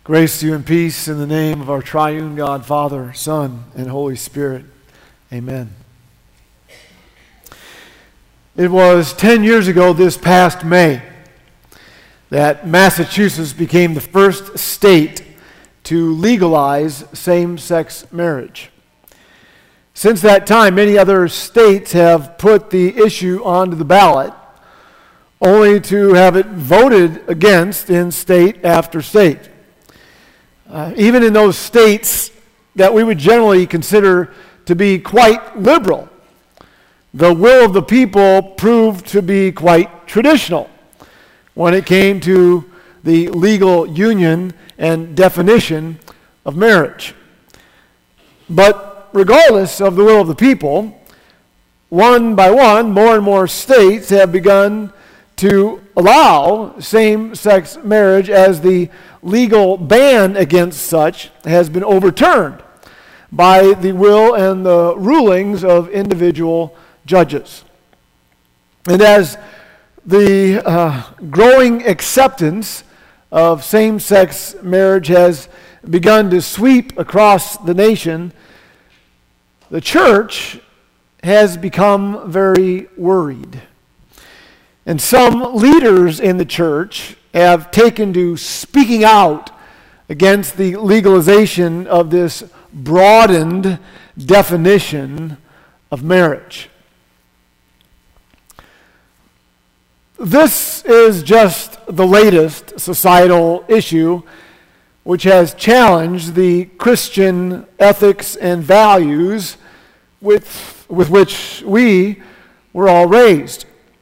Grace to you and peace in the name of our triune God, Father, Son, and Holy Spirit. Amen. It was 10 years ago this past May that Massachusetts became the first state to legalize same-sex marriage. Since that time, many other states have put the issue onto the ballot, only to have it voted against in state after state. Even in those states that we would generally consider to be quite liberal, the will of the people proved to be quite traditional when it came to the legal union and definition of marriage. But regardless of the will of the people, one by one, more and more states have begun to allow same-sex marriage, as the legal ban against such has been overturned by the will and the rulings of individual judges. And as the growing acceptance of same-sex marriage has begun to sweep across the nation, the church has become very worried. And some leaders in the church have taken to speaking out against the legalization of this broadened definition of marriage. This is just the latest societal issue which has challenged the Christian ethics and values with which we were all raised.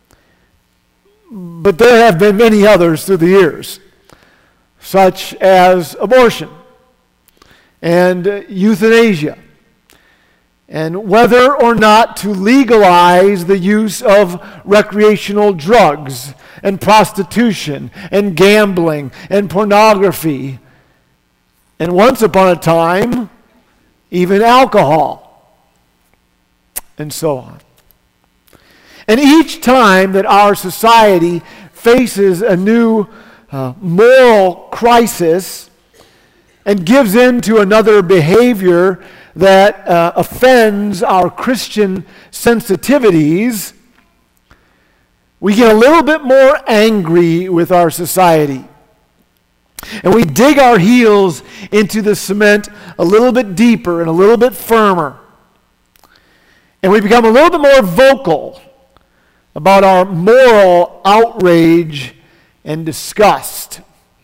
But there have been many others through the years, such as abortion and euthanasia, and whether or not to legalize the use of recreational drugs and prostitution and gambling and pornography, and once upon a time, even alcohol, and so on. And each time that our society faces a new moral crisis and gives in to another behavior that offends our Christian sensitivities, we get a little bit more angry with our society. And we dig our heels into the cement a little bit deeper and a little bit firmer. And we become a little bit more vocal about our moral outrage and disgust.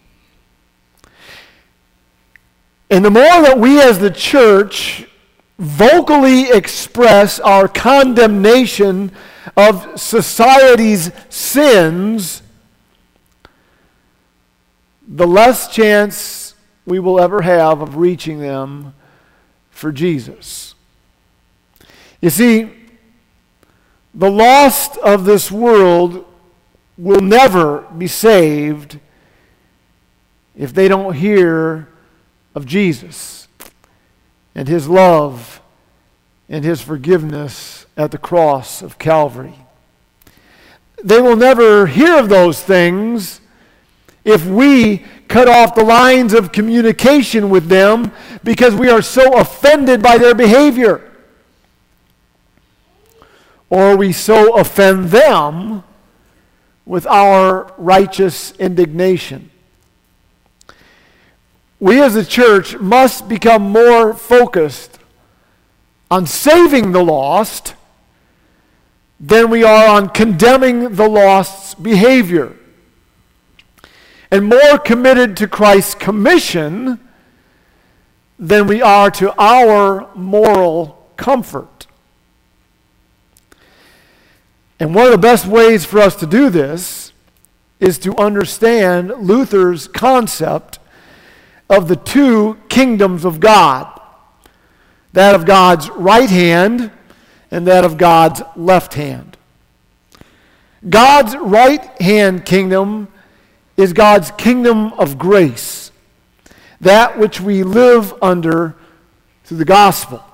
And the more that we as the church vocally express our condemnation of society's sins, the less chance we will ever have of reaching them for Jesus. You see, the lost of this world will never be saved if they don't hear of Jesus and His love and His forgiveness at the cross of Calvary. They will never hear of those things if we cut off the lines of communication with them because we are so offended by their behavior. Or we so offend them with our righteous indignation. We as a church must become more focused on saving the lost than we are on condemning the lost's behavior, and more committed to Christ's commission than we are to our moral comfort. And one of the best ways for us to do this is to understand Luther's concept of the two kingdoms of God, that of God's right hand and that of God's left hand. God's right hand kingdom is God's kingdom of grace, that which we live under through the gospel.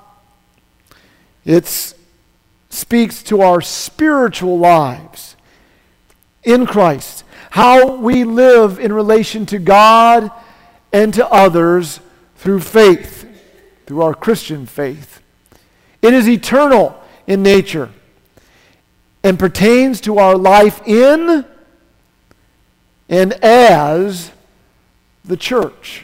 It speaks to our spiritual lives in Christ, how we live in relation to God and to others through faith, through our Christian faith. It is eternal in nature and pertains to our life in and as the church.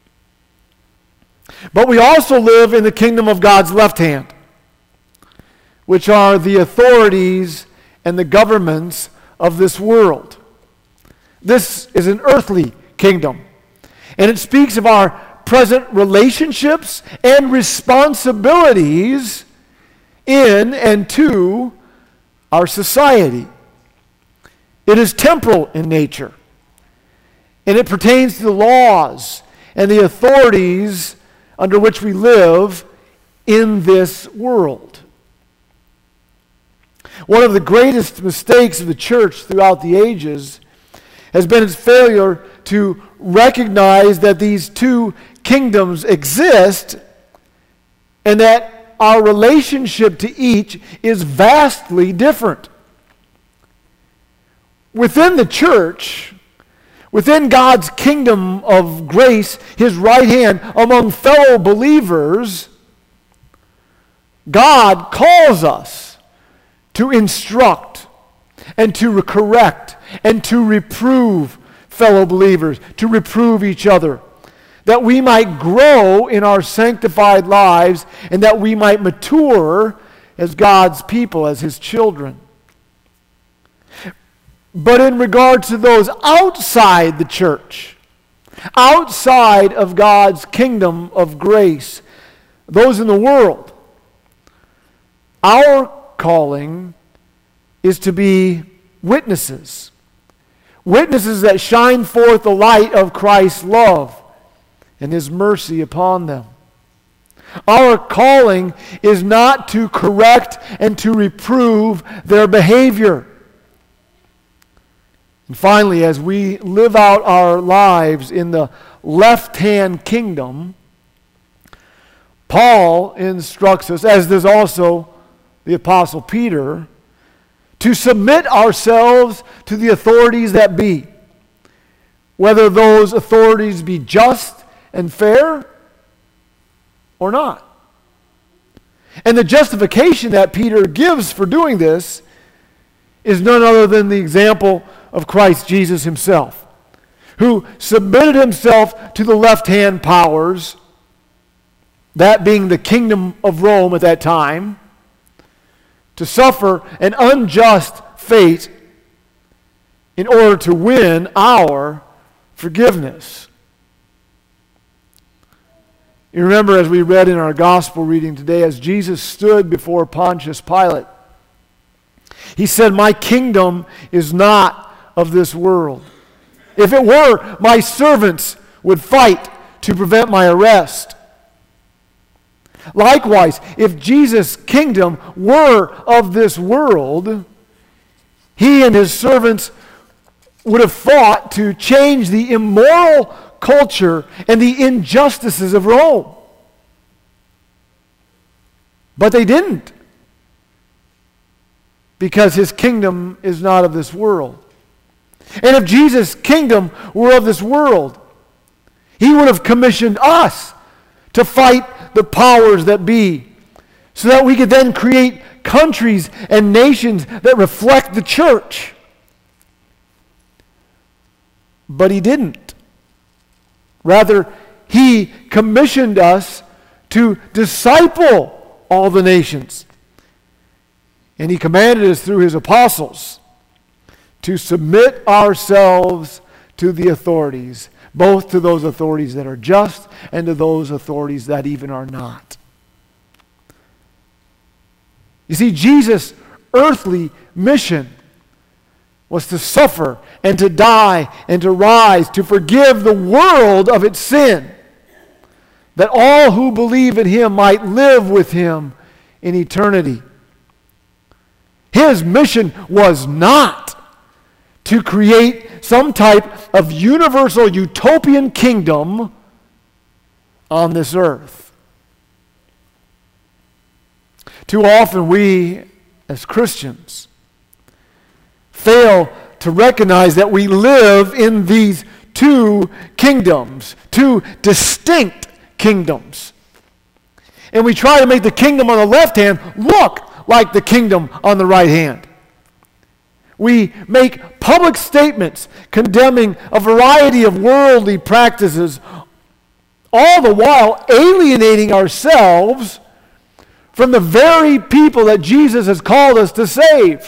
But we also live in the kingdom of God's left hand, which are the authorities and the governments of this world. This is an earthly kingdom, and it speaks of our present relationships and responsibilities in and to our society. It is temporal in nature, and it pertains to the laws and the authorities under which we live in this world. One of the greatest mistakes of the church throughout the ages has been its failure to recognize that these two kingdoms exist and that our relationship to each is vastly different. Within the church, within God's kingdom of grace, His right hand among fellow believers, God calls us to instruct and to correct and to reprove fellow believers, to reprove each other, that we might grow in our sanctified lives and that we might mature as God's people, as His children. But in regard to those outside the church, outside of God's kingdom of grace, those in the world, our calling is to be witnesses. Witnesses that shine forth the light of Christ's love and His mercy upon them. Our calling is not to correct and to reprove their behavior. And finally, as we live out our lives in the left-hand kingdom, Paul instructs us, as does also the Apostle Peter, to submit ourselves to the authorities that be, whether those authorities be just and fair or not. And the justification that Peter gives for doing this is none other than the example of Christ Jesus Himself, who submitted Himself to the left-hand powers, that being the kingdom of Rome at that time, to suffer an unjust fate in order to win our forgiveness. You remember, as we read in our gospel reading today, as Jesus stood before Pontius Pilate, He said, "My kingdom is not of this world. If it were, my servants would fight to prevent my arrest." Likewise, if Jesus' kingdom were of this world, He and His servants would have fought to change the immoral culture and the injustices of Rome. But they didn't, because His kingdom is not of this world. And if Jesus' kingdom were of this world, He would have commissioned us to fight the powers that be, so that we could then create countries and nations that reflect the church. But He didn't. Rather, He commissioned us to disciple all the nations. And He commanded us through His apostles to submit ourselves to the authorities, both to those authorities that are just and to those authorities that even are not. You see, Jesus' earthly mission was to suffer and to die and to rise, to forgive the world of its sin, that all who believe in Him might live with Him in eternity. His mission was not to create some type of universal utopian kingdom on this earth. Too often we, as Christians, fail to recognize that we live in these two kingdoms, two distinct kingdoms. And we try to make the kingdom on the left hand look like the kingdom on the right hand. We make public statements condemning a variety of worldly practices, all the while alienating ourselves from the very people that Jesus has called us to save.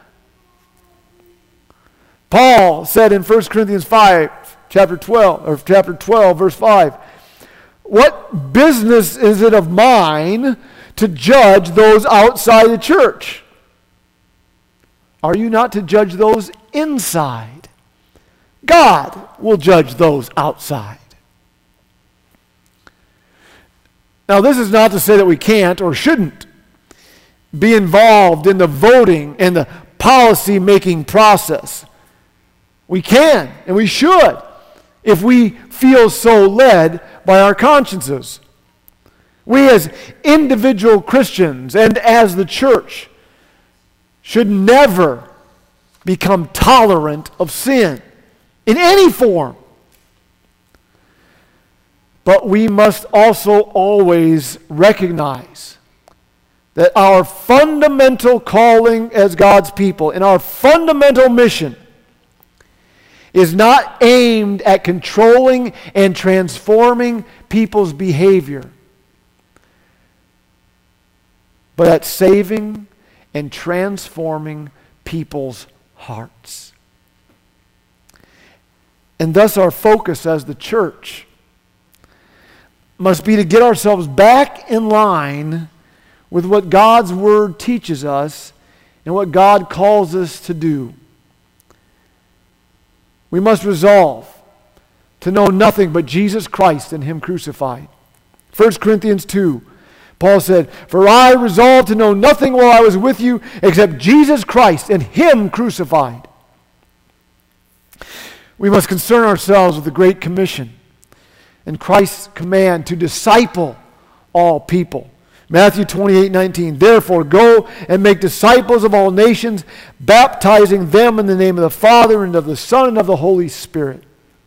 Paul said in 1 Corinthians 5, chapter 12, verse 5, "What business is it of mine to judge those outside the church? Are you not to judge those inside? God will judge those outside." Now, this is not to say that we can't or shouldn't be involved in the voting and the policy-making process. We can and we should if we feel so led by our consciences. We as individual Christians and as the church should never become tolerant of sin in any form. But we must also always recognize that our fundamental calling as God's people and our fundamental mission is not aimed at controlling and transforming people's behavior, but at saving and transforming people's hearts. And thus our focus as the church must be to get ourselves back in line with what God's Word teaches us and what God calls us to do. We must resolve to know nothing but Jesus Christ and Him crucified. 1 Corinthians 2, Paul said, "For I resolved to know nothing while I was with you except Jesus Christ and Him crucified." We must concern ourselves with the Great Commission and Christ's command to disciple all people. Matthew 28:19, "Therefore go and make disciples of all nations, baptizing them in the name of the Father and of the Son and of the Holy Spirit."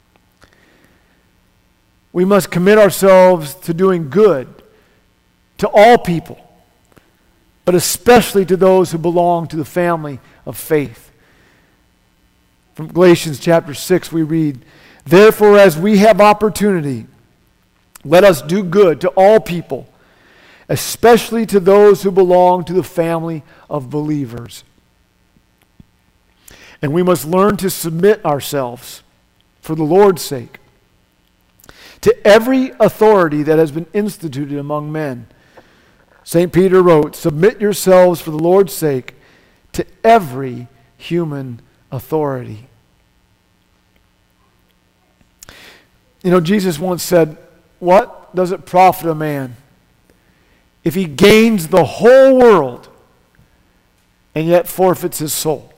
We must commit ourselves to doing good to all people, but especially to those who belong to the family of faith. From Galatians chapter 6 we read, "Therefore, as we have opportunity, let us do good to all people, especially to those who belong to the family of believers." And we must learn to submit ourselves, for the Lord's sake, to every authority that has been instituted among men. St. Peter wrote, "Submit yourselves for the Lord's sake to every human authority." You know, Jesus once said, "What does it profit a man if he gains the whole world and yet forfeits his soul?"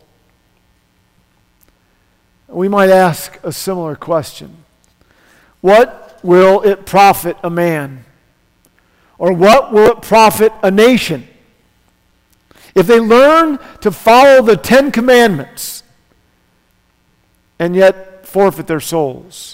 We might ask a similar question. What will it profit a man? Or what will it profit a nation if they learn to follow the 10 Commandments and yet forfeit their souls?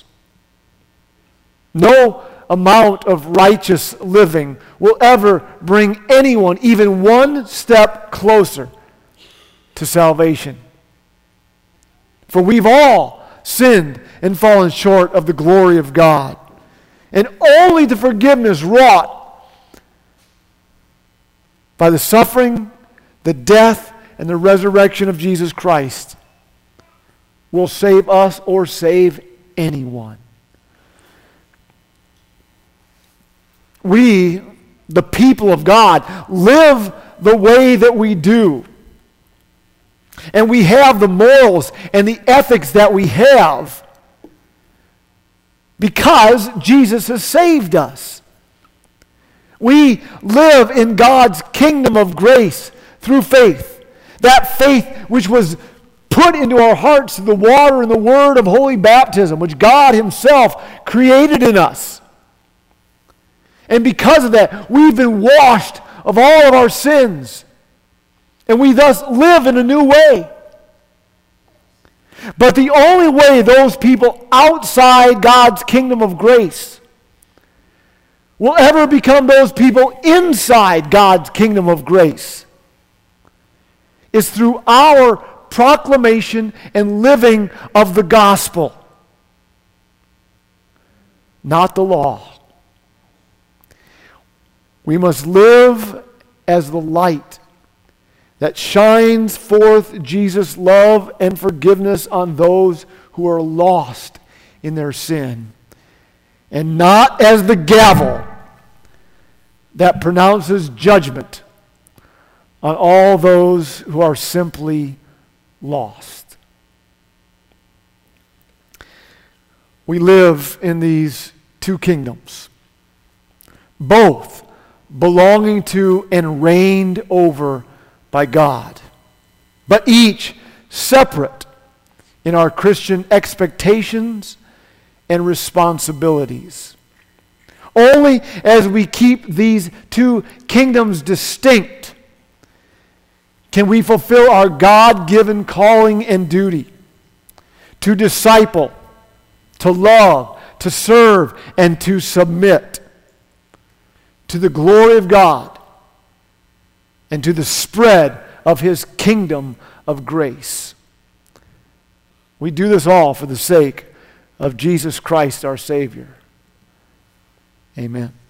No amount of righteous living will ever bring anyone even one step closer to salvation. For we've all sinned and fallen short of the glory of God. And only the forgiveness wrought by the suffering, the death, and the resurrection of Jesus Christ will save us or save anyone. We, the people of God, live the way that we do. And we have the morals and the ethics that we have because Jesus has saved us. We live in God's kingdom of grace through faith. That faith which was put into our hearts through the water and the word of holy baptism, which God Himself created in us. And because of that, we've been washed of all of our sins. And we thus live in a new way. But the only way those people outside God's kingdom of grace will ever become those people inside God's kingdom of grace is through our proclamation and living of the gospel, not the law. We must live as the light that shines forth Jesus' love and forgiveness on those who are lost in their sin, and not as the gavel that pronounces judgment on all those who are simply lost. We live in these two kingdoms, both belonging to and reigned over by God, but each separate in our Christian expectations and responsibilities. Only as we keep these two kingdoms distinct can we fulfill our God-given calling and duty to disciple, to love, to serve, and to submit to the glory of God and to the spread of His kingdom of grace. We do this all for the sake of Jesus Christ our Savior. Amen.